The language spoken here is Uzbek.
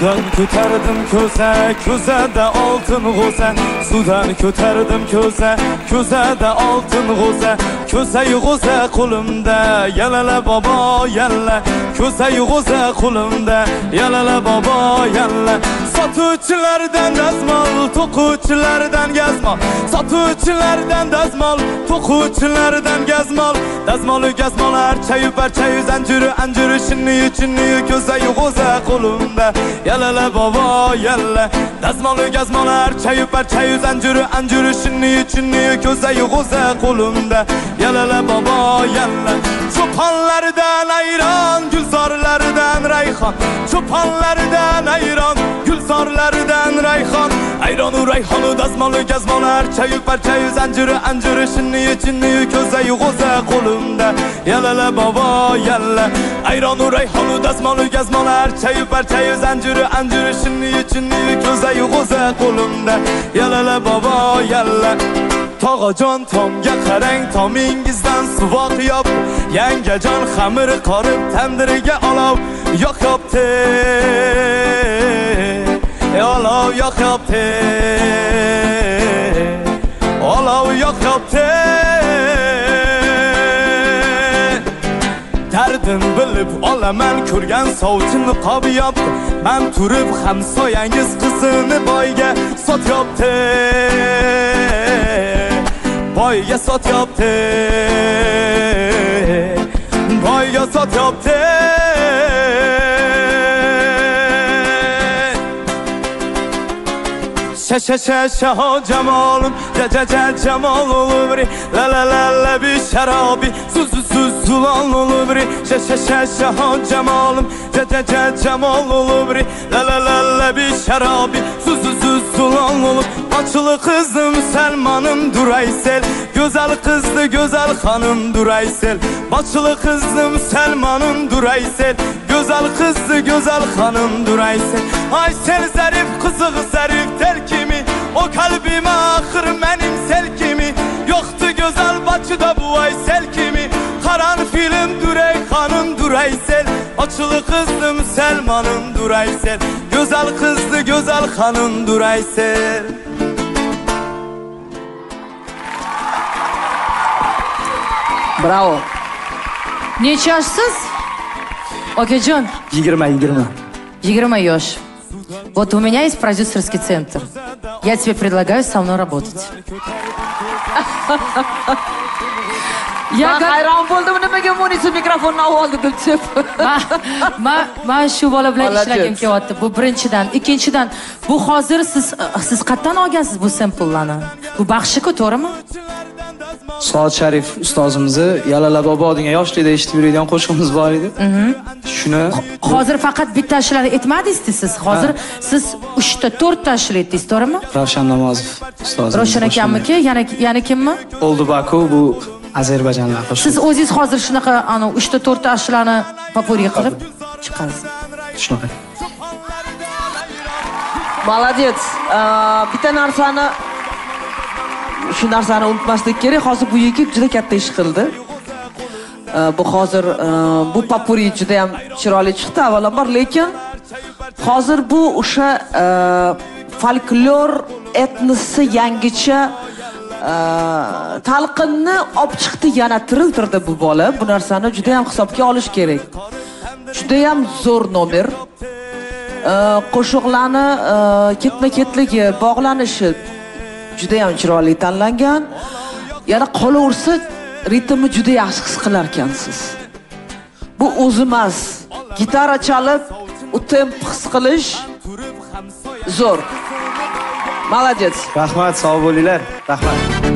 Sudan ko'tardim ko'za, ko'zada oltin g'o'za. Sudan ko'tardim ko'za, ko'zada oltin g'o'za. Ko'za-yu g'o'za qo'limda, yalala bobo yalla. Ko'za-yu g'o'za qo'limda, yalala bobo yalla. Sotuvchilardan dazmol, to'quvchilardan gazmol. Sotuvchilardan dazmol, to'quvchilardan gazmol. Dazmolu gazmolar, chayu barchayu zanjiri anjiri shinniyu chinniyu ko'za-yu g'o'za qo'limda. Yalala bobo yalla. Dazmolu gazmolar, chayu barchayu zanjiri anjiri shinniyu chinniyu ko'za-yu g'o'za qo'limda. Yalala bobo yalla. Cho'ponlardan ayron, gulzorlaridan rayhon. Cho'ponlardan ayron, gulzorlaridan rayhon. Ayronu rayhonu dazmolu gazmolar, chayu barchayu zanjiri anjiri shinniyu chinniyu ko'za-yu g'o'za qo'limda. Yalala bobo yalla. Ayronu rayhonu dazmolu gazmolar, chayu barchayu zanjiri anjiri shinniyu chinniyu ko'za-yu g'o'za qo'limda. Yalala bobo yalla. Tog'ajon tomga qarang, tomingizdan suvoq yop. Yangajon xamir qorib tandiriga olov yoqyapti. Olov yoqyapti. Olov yoqyapti. Dardin bilib olaman ko'rgan sovchi niqob yopdi. Men turib hamsoyangiz qizini boyga sotyapti. Boyga sotyapti. Boyga sotyapti. Şa cemalım, cemal olubri. La la la la bir şarabi, sus sulan olubri. Şa cemalım, cemal olubri. La la la la bir şarabi, sus sulan olub. Açılı kızım Selmanım Duraysel. Güzel kızdı güzel hanım Duraysel. Açılı kızım Selmanım Duraysel. Güzel kızdı güzel hanım Duraysel. Aysel zarif kızık zarif tel kimi. O kalbime ahır benim sel kimi. Yoktu güzel Bakıda bu Aysel kimi. Karan film Düreyhanım Duraysel. Açılı kızdım Selmanım Duraysel. Güzel kızdı güzel hanım Duraysel. Bravo. Necha yoshsiz? Okajon. 20 yosh. Вот у меня есть продюсерский центр. Я тебе предлагаю со мной работать. Я hayron bo'ldim, nimaga Munisa mikrofonni oldi deb deb. Men shu bola bilan ishlagim kelyapti. Bu birinchidan, ikkinchidan bu hozir siz qayerdan olgansiz bu samplelarni? Bu baxshi-ku, to'g'rimi? Soat Sharif ustozimizni Yalala bobo degan yoshlikda eshitib yuradigan qo'shig'imiz bor edi. Shuni hozir faqat bitta ashula aytmadingiz siz. Hozir siz 3 ta 4 ta ashula aytdingiz, to'g'rimi? Ravshan Namozov ustozimiz. Ravshan akamniki, yana kimmi? Oldu Baku bu Ozarbayjonlar qo'shiq. Siz o'zingiz hozir shunaqa 3 ta 4 ta ashulani popuriga qilib chiqasiz. Shunaqa. Молодец. Bitta narsani shu narsani unutmaslik kerak. Hozir bu yigit juda katta ish qildi. Bu hozir bu popuri juda ham chiroyli chiqdi avvalambor, lekin hozir bu o'sha folklor etnosi yangicha talqinni olib chiqdi, yana tiriltirdi bu bola. Bu narsani juda ham hisobga olish kerak. Juda ham zo'r nomer. Qo'shiqlarni ketma-ketligi, bog'lanishi juda ham chiroyli tanlangan. Yana qolaversa ritmni juda yaxshi his qilar ekansiz. Bu o'zi emas. Gitara chalib, u temp his qilish zo'r. Молодец. Rahmat, sog' bo'linglar. Rahmat.